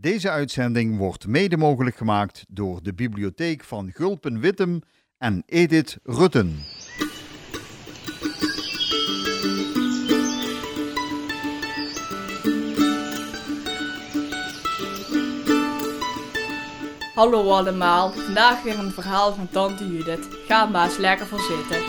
Deze uitzending wordt mede mogelijk gemaakt door de bibliotheek van Gulpen-Wittem en Edith Rutten. Hallo allemaal, vandaag weer een verhaal van tante Judith. Ga maar eens lekker voor zitten.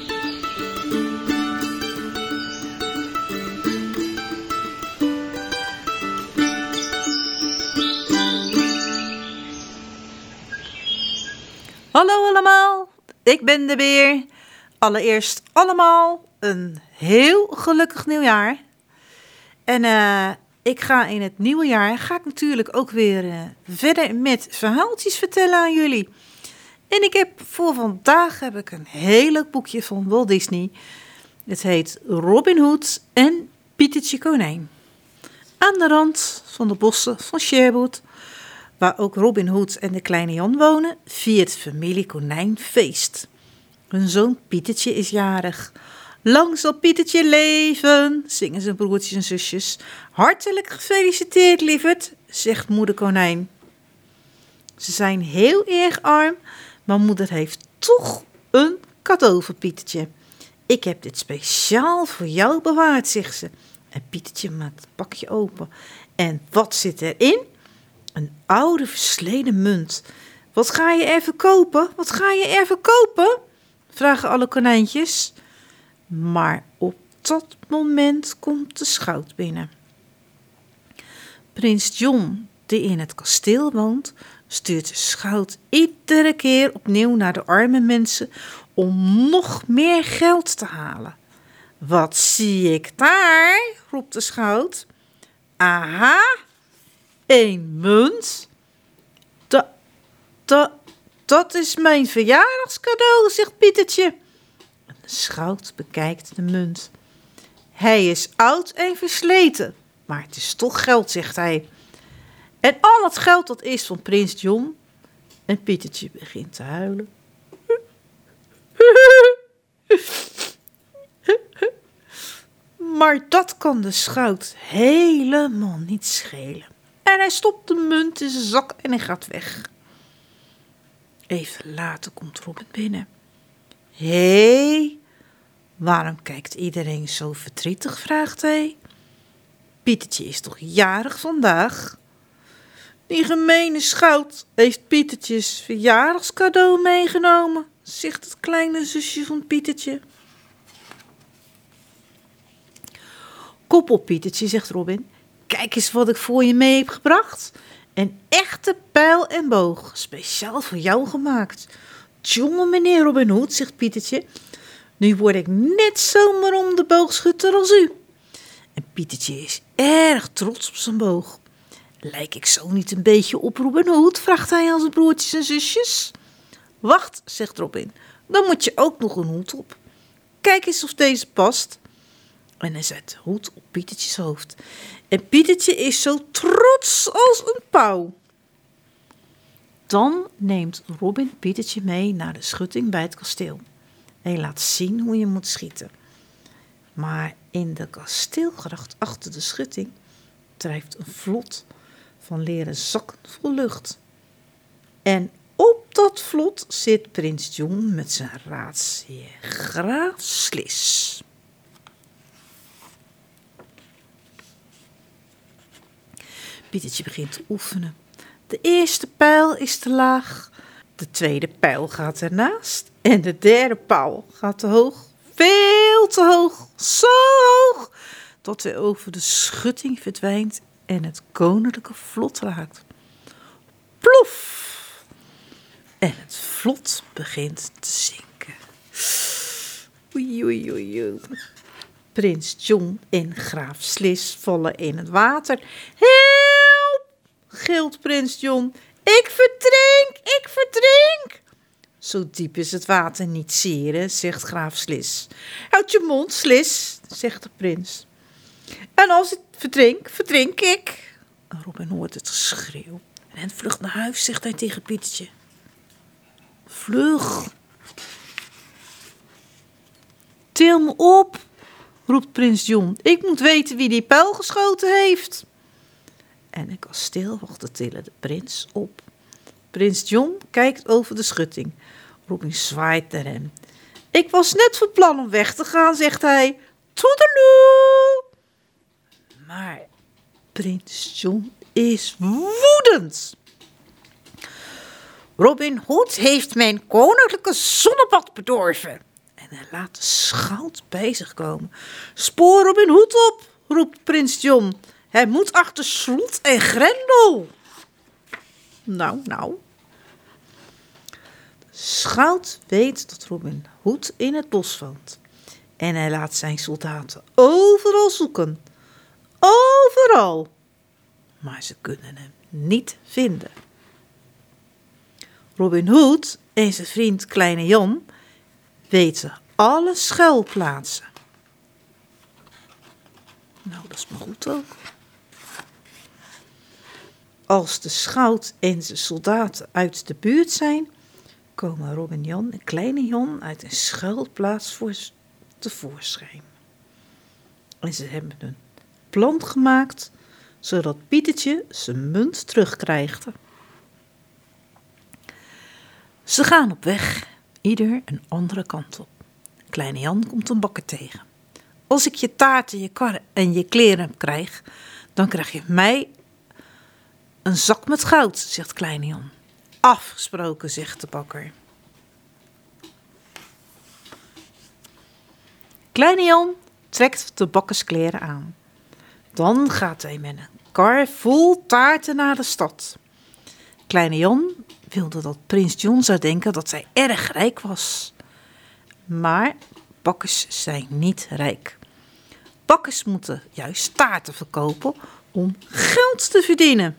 Hallo allemaal, ik ben de beer. Allereerst allemaal een heel gelukkig nieuwjaar. En ik ga in het nieuwe jaar natuurlijk ook weer verder met verhaaltjes vertellen aan jullie. En ik heb voor vandaag een heel leuk boekje van Walt Disney. Het heet Robin Hood en Pietertje Konijn. Aan de rand van de bossen van Sherwood, waar ook Robin Hood en de kleine Jan wonen, viert familie Konijn feest. Hun zoon Pietertje is jarig. Lang zal Pietertje leven, zingen zijn broertjes en zusjes. Hartelijk gefeliciteerd, lieverd, zegt moeder Konijn. Ze zijn heel erg arm, maar moeder heeft toch een cadeau voor Pietertje. Ik heb dit speciaal voor jou bewaard, zegt ze. En Pietertje maakt het pakje open. En wat zit erin? Een oude versleten munt. Wat ga je er verkopen? Wat ga je er verkopen? Vragen alle konijntjes. Maar op dat moment komt de schout binnen. Prins John, die in het kasteel woont, stuurt de schout iedere keer opnieuw naar de arme mensen om nog meer geld te halen. Wat zie ik daar? Roept de schout. Aha, een munt. Dat is mijn verjaardagscadeau, zegt Pietertje. De schout bekijkt de munt. Hij is oud en versleten, maar het is toch geld, zegt hij. En al het geld dat is van prins John. En Pietertje begint te huilen. Maar dat kan de schout helemaal niet schelen. En hij stopt de munt in zijn zak en hij gaat weg. Even later komt Robin binnen. Hé, waarom kijkt iedereen zo verdrietig, vraagt hij. Pietertje is toch jarig vandaag? Die gemene schout heeft Pietertjes verjaardagscadeau meegenomen, zegt het kleine zusje van Pietertje. Kop op, Pietertje, zegt Robin. Kijk eens wat ik voor je mee heb gebracht. Een echte pijl en boog, speciaal voor jou gemaakt. Tjonge meneer Robin Hood, zegt Pietertje. Nu word ik net zomaar om de boogschutter als u. En Pietertje is erg trots op zijn boog. Lijk ik zo niet een beetje op Robin Hood, vraagt hij aan zijn broertjes en zusjes. Wacht, zegt Robin, dan moet je ook nog een hoed op. Kijk eens of deze past. En hij zet de hoed op Pietertjes hoofd. En Pietertje is zo trots als een pauw. Dan neemt Robin Pietertje mee naar de schutting bij het kasteel. Hij laat zien hoe je moet schieten. Maar in de kasteelgracht achter de schutting drijft een vlot van leren zakken vol lucht. En op dat vlot zit prins John met zijn raadsheer Graaf Slis. Pietertje begint te oefenen. De eerste pijl is te laag, de tweede pijl gaat ernaast en de derde pijl gaat te hoog. Veel te hoog, zo hoog, dat hij over de schutting verdwijnt en het koninklijke vlot raakt. Plof! En het vlot begint te zinken. Oei, oei, oei, oei. Prins John en graaf Slis vallen in het water. Help! Gilt prins John. Ik verdrink, ik verdrink. Zo diep is het water niet, sire, zegt graaf Slis. Houd je mond, Slis, zegt de prins. En als ik verdrink, verdrink ik. Robin hoort het geschreeuw en vlucht naar huis, zegt hij tegen Pietertje. Vlug. Til me op, roept prins John. Ik moet weten wie die pijl geschoten heeft. en een kasteel wachtte tillen de prins op. Prins John kijkt over de schutting. Robin zwaait naar hem. Ik was net van plan om weg te gaan, zegt hij. Toedeloe! Maar prins John is woedend. Robin Hood heeft mijn koninklijke zonnebad bedorven. En hij laat de schout bij zich komen. Spoor Robin Hood op, roept prins John. Hij moet achter slot en grendel. Nou. De schout weet dat Robin Hood in het bos woont. En hij laat zijn soldaten overal zoeken. Overal. Maar ze kunnen hem niet vinden. Robin Hood en zijn vriend Kleine Jan weten alle schuilplaatsen. Nou, dat is maar goed ook. Als de schout en zijn soldaten uit de buurt zijn, komen Robin Jan en Kleine Jan uit een schuilplaats tevoorschijn. En ze hebben een plan gemaakt, zodat Pietertje zijn munt terugkrijgt. Ze gaan op weg, ieder een andere kant op. Kleine Jan komt een bakker tegen. Als ik je taart en je kar en je kleren krijg, dan krijg je mij een zak met goud, zegt Kleine Jan. Afgesproken, zegt de bakker. Kleine Jan trekt de bakkerskleren aan. Dan gaat hij met een kar vol taarten naar de stad. Kleine Jan wilde dat prins John zou denken dat hij erg rijk was. Maar bakkers zijn niet rijk. Bakkers moeten juist taarten verkopen om geld te verdienen.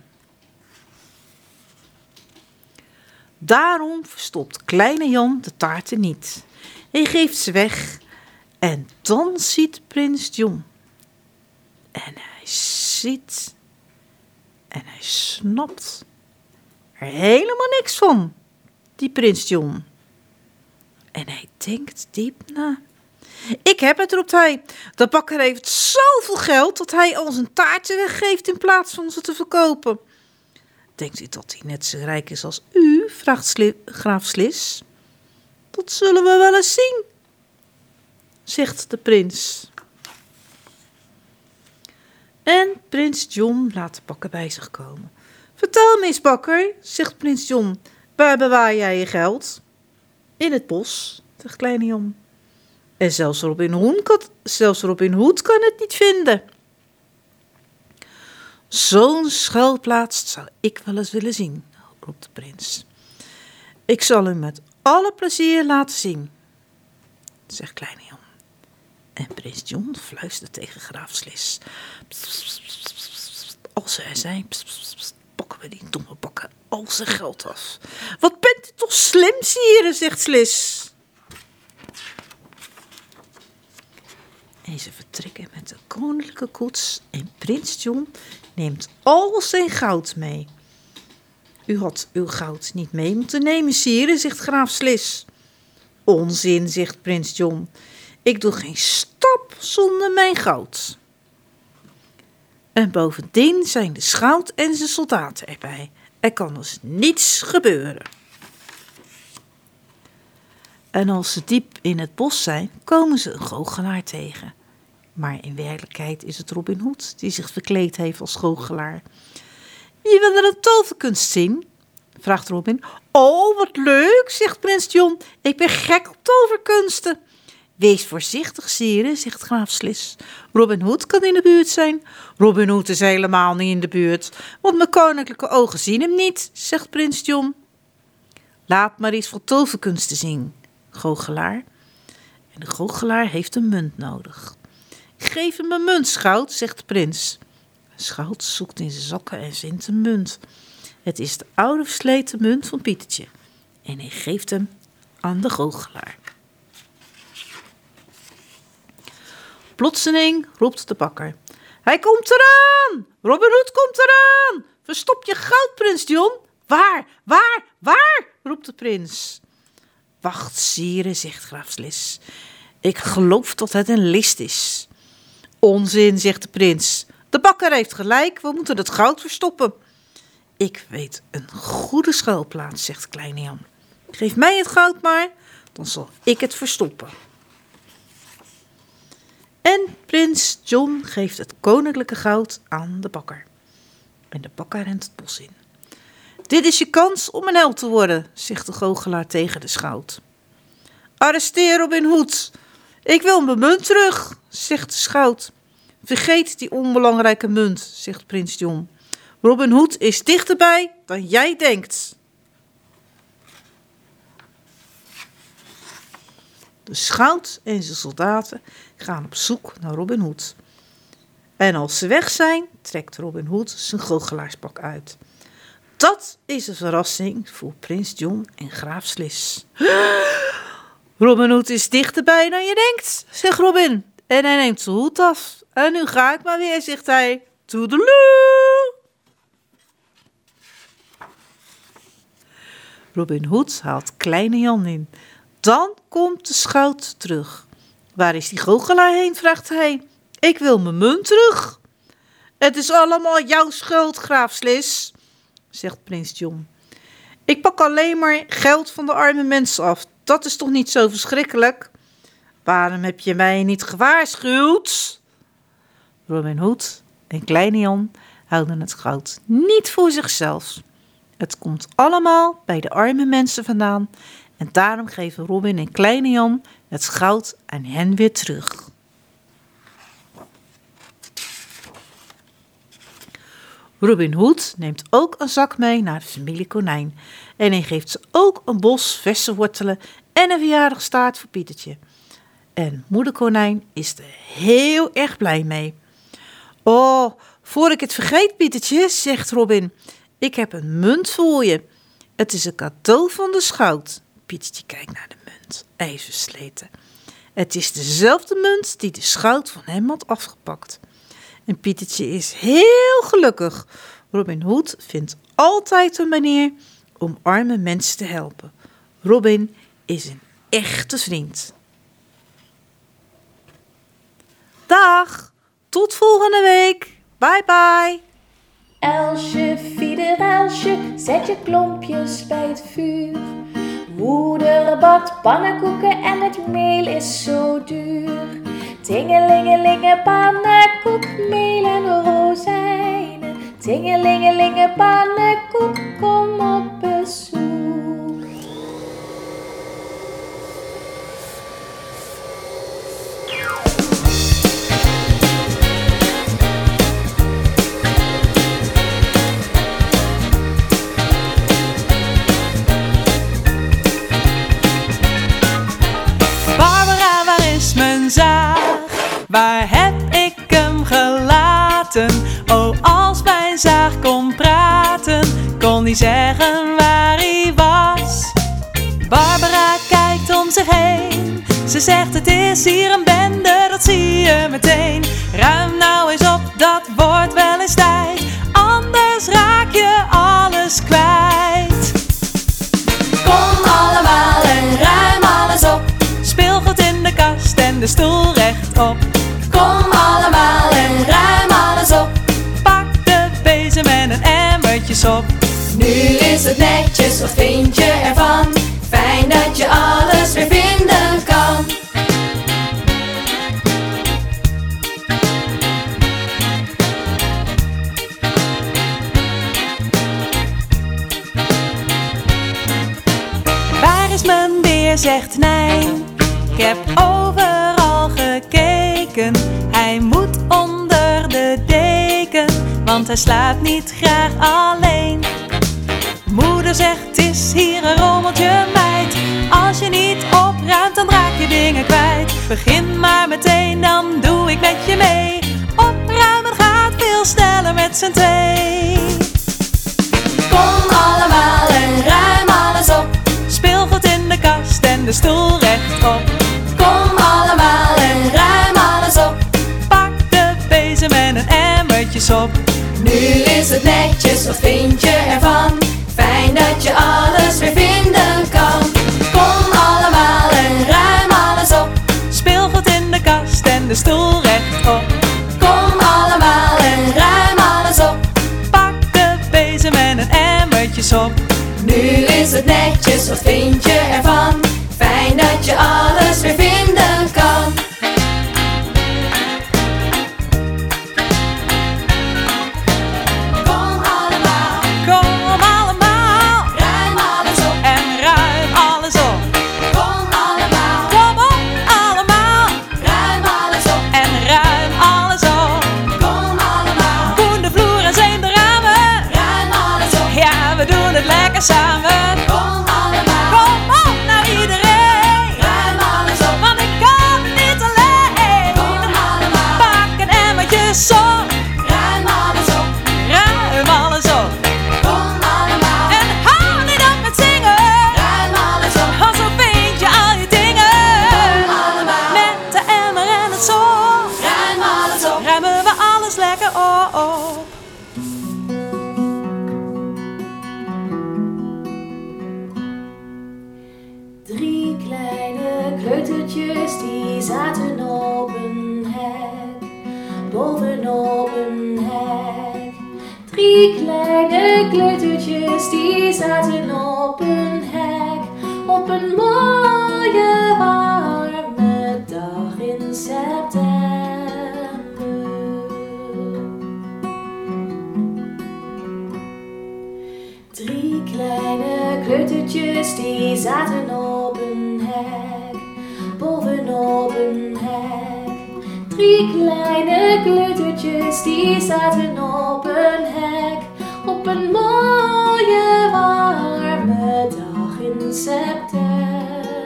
Daarom verstopt Kleine Jan de taarten niet. Hij geeft ze weg en dan ziet prins John. En hij ziet en hij snapt er helemaal niks van, die prins John. En hij denkt diep na. Ik heb het, roept hij. De bakker heeft zoveel geld dat hij al zijn taarten weggeeft in plaats van ze te verkopen. Denkt u dat hij net zo rijk is als u? Vraagt graaf Slis. Dat zullen we wel eens zien, zegt de prins. En prins John laat de bakker bij zich komen. Vertel me eens, bakker, zegt prins John. Waar bewaar jij je geld? In het bos, zegt Kleine Jan. En zelfs Robin Hood kan het niet vinden. Zo'n schuilplaats zou ik wel eens willen zien, roept de prins. Ik zal u met alle plezier laten zien, zegt Kleine Jan. En prins John fluistert tegen graaf Slis. Als ze er zijn, pakken we die domme bakker al zijn geld af. Wat bent u toch slim, sire, zegt Slis. En ze vertrekken met de koninklijke koets en prins John neemt al zijn goud mee. U had uw goud niet mee moeten nemen, sire, zegt graaf Slis. Onzin, zegt prins John. Ik doe geen stap zonder mijn goud. En bovendien zijn de schout en zijn soldaten erbij. Er kan dus niets gebeuren. En als ze diep in het bos zijn, komen ze een goochelaar tegen. Maar in werkelijkheid is het Robin Hood die zich verkleed heeft als goochelaar. Je wil er een toverkunst zien? Vraagt Robin. Oh, wat leuk, zegt prins John. Ik ben gek op toverkunsten. Wees voorzichtig, sire, zegt graaf Slis. Robin Hood kan in de buurt zijn. Robin Hood is helemaal niet in de buurt, want mijn koninklijke ogen zien hem niet, zegt prins John. Laat maar eens wat toverkunsten zien, goochelaar. En de goochelaar heeft een munt nodig. Geef hem een munt, schout, zegt de prins. De schout zoekt in zijn zakken en vindt een munt. Het is de oude versleten munt van Pietertje. En hij geeft hem aan de goochelaar. Plotseling roept de bakker. Hij komt eraan! Robin Hood komt eraan! Verstop je goud, prins John! Waar? Roept de prins. Wacht, sire, zegt graaf Slis. Ik geloof dat het een list is. Onzin, zegt de prins. de bakker heeft gelijk, we moeten het goud verstoppen. Ik weet een goede schuilplaats, zegt kleine Jan. Geef mij het goud maar, dan zal ik het verstoppen. En prins John geeft het koninklijke goud aan de bakker. En de bakker rent het bos in. Dit is je kans om een held te worden, zegt de goochelaar tegen de schout. Arresteer Robin Hood. Ik wil mijn munt terug, zegt de schout. Vergeet die onbelangrijke munt, zegt prins John. Robin Hood is dichterbij dan jij denkt. De schout en zijn soldaten gaan op zoek naar Robin Hood. En als ze weg zijn, trekt Robin Hood zijn goochelaarspak uit. Dat is een verrassing voor prins John en graaf Slis. Robin Hood is dichterbij dan je denkt, zegt Robin. En hij neemt zijn hoed af. En nu ga ik maar weer, zegt hij. Toedeloe! Robin Hood haalt kleine Jan in. Dan komt de schout terug. Waar is die goochelaar heen, vraagt hij. Ik wil mijn munt terug. Het is allemaal jouw schuld, graaf Slis, zegt prins John. Ik pak alleen maar geld van de arme mensen af. Dat is toch niet zo verschrikkelijk? Waarom heb je mij niet gewaarschuwd? Robin Hood en kleine Jan houden het goud niet voor zichzelf. Het komt allemaal bij de arme mensen vandaan en daarom geven Robin en kleine Jan het goud aan hen weer terug. Robin Hood neemt ook een zak mee naar de familie Konijn en hij geeft ze ook een bos verse wortelen en een verjaardagstaart voor Pietertje. En moeder Konijn is er heel erg blij mee. Oh, voor ik het vergeet, Pietertje, zegt Robin, ik heb een munt voor je. Het is een cadeau van de schout. Pietertje kijkt naar de munt, even versleten. Het is dezelfde munt die de schout van hem had afgepakt. En Pietertje is heel gelukkig. Robin Hood vindt altijd een manier om arme mensen te helpen. Robin is een echte vriend. Dag, tot volgende week. Bye bye. Elsje, fiederelsje, zet je klompjes bij het vuur. Moeder bakt pannenkoeken en het meel is zo duur. Tingelingelinge pannenkoek, meel en rozijnen. Tingelingelinge pannenkoek, kom op bezoek. Waar heb ik hem gelaten? Oh, als mijn zaag kon praten, kon hij zeggen waar hij was. Barbara kijkt om zich heen. Ze zegt het is hier een bende, dat zie je meteen. Ruim nou eens op, dat wordt wel eens tijd. Anders raak je alles kwijt. Kom allemaal en ruim alles op. Speelgoed in de kast en de stoel rechtop. Kom allemaal en ruim alles op. Pak de bezem en een emmertje sop. Nu is het netjes, wat vind je ervan? Fijn dat je alles weer vinden kan. Waar is mijn beer, zegt Nijn. Ik heb overal gekeken. Hij moet onder de deken, want hij slaapt niet graag alleen. Moeder zegt, het is hier een rommeltje meid. Als je niet opruimt, dan raak je dingen kwijt. Begin maar meteen, dan doe ik met je mee. Opruimen gaat veel sneller met z'n twee. Kom allemaal en ruim alles op. Speelgoed in de kast en de stoel rechtop. Kom allemaal en ruim alles op. Pak de bezem en een emmertje sop. Nu is het netjes, wat vind je ervan? Fijn dat je alles weer vinden kan. Kom allemaal en ruim alles op. Speelgoed in de kast en de stoel rechtop. Kom allemaal en en een emmertje sop. Nu is het netjes, wat vind je ervan? Fijn dat je alles weer vinden kan. Kom allemaal, ruim alles op. En ruim alles op. Kom allemaal, Kom op allemaal ruim alles op. en ruim alles op. Kom allemaal, Poen de vloer en zeem de ramen. ruim alles op. Ja, we doen het lekker samen. Kom allemaal, Kom op nou iedereen, ruim alles op. want ik kan niet alleen. Kom allemaal, Pak een emmertje sop, ruim alles op. ruim alles op. Kom allemaal, En hou niet op met zingen, ruim alles op. want zo vind je al je dingen. Kom allemaal, Met de emmer en het sop ruim alles op. ruimen we alles lekker op. Drie kleine kleutertjes die zaten op een hek, bovenop een hek. Drie kleine kleutertjes die zaten op een hek, op een mooie warme dag in september. Drie kleine kleutertjes die zaten op een hek, bovenop een hek. Drie kleine kleutertjes die zaten op een hek, op een mooie warme dag in september.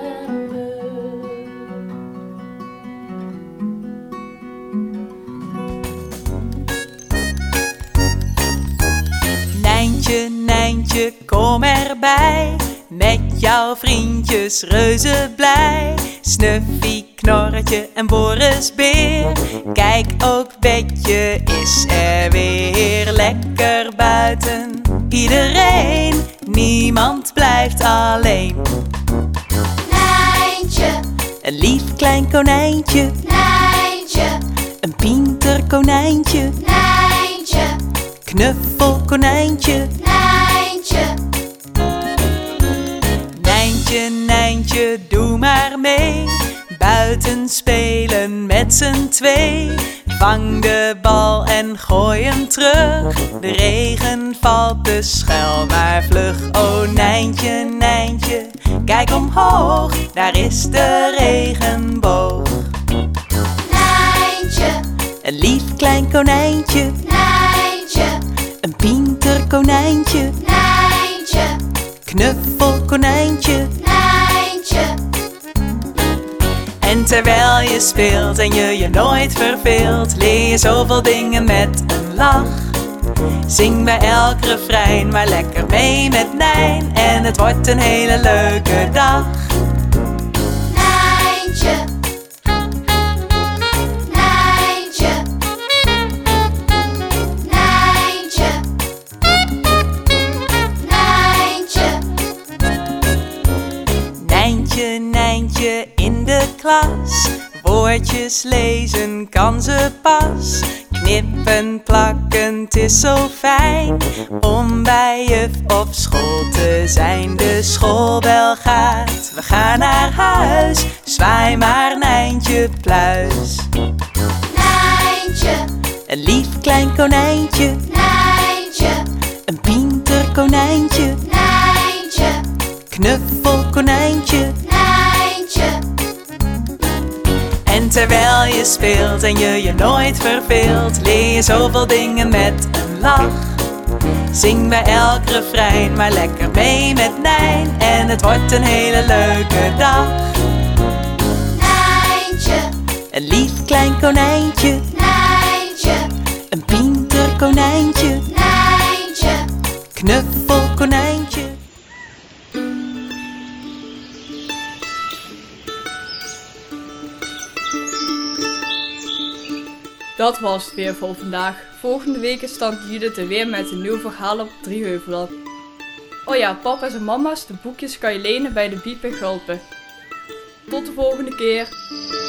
Nijntje, Nijntje, kom erbij. Met jouw vriendjes reuze blij. Snuffie, Knorretje en Boris Beer. Kijk, ook Betje is er weer. Lekker buiten, iedereen. Niemand blijft alleen. Nijntje, Een lief klein konijntje. Nijntje, Een pinterkonijntje. Nijntje, Knuffelkonijntje. Nijntje. Nijntje, Nijntje, doe maar mee. Buiten spelen met z'n twee. Vang de bal en gooi hem terug. De regen valt dus schuil maar vlug. Oh Nijntje, Nijntje, kijk omhoog. Daar is de regenboog. Nijntje, Een lief klein konijntje. Nijntje, Een pinterkonijntje. Nijntje, Knuffelkonijntje. Nijntje. En terwijl je speelt en je nooit verveelt, leer je zoveel dingen met een lach. Zing bij elk refrein maar lekker mee met Nijn en het wordt een hele leuke dag. Nijntje, Nijntje, Nijntje, Nijntje. Nijntje, Nijntje in de klas, woordjes lezen kan ze pas. Knippen, plakken, het is zo fijn om bij juf op school te zijn. De schoolbel gaat, we gaan naar huis. Zwaai maar Nijntje pluis. Nijntje, Een lief klein konijntje. Nijntje, Een pinterkonijntje. Nijntje, Knuffelkonijntje. Nijntje. En terwijl je speelt en je nooit verveelt, leer je zoveel dingen met een lach. Zing bij elk refrein maar lekker mee met Nijn en het wordt een hele leuke dag. Nijntje, Een lief klein konijntje. Nijntje, Een pinterkonijntje. Nijntje. Knuffelkonijntje. Dat was het weer voor vandaag. Volgende week is Tante Judith er weer met een nieuw verhaal op Drieheuvelen. Oh ja, papa's en mama's, de boekjes kan je lenen bij de Biep en Gulpen. Tot de volgende keer.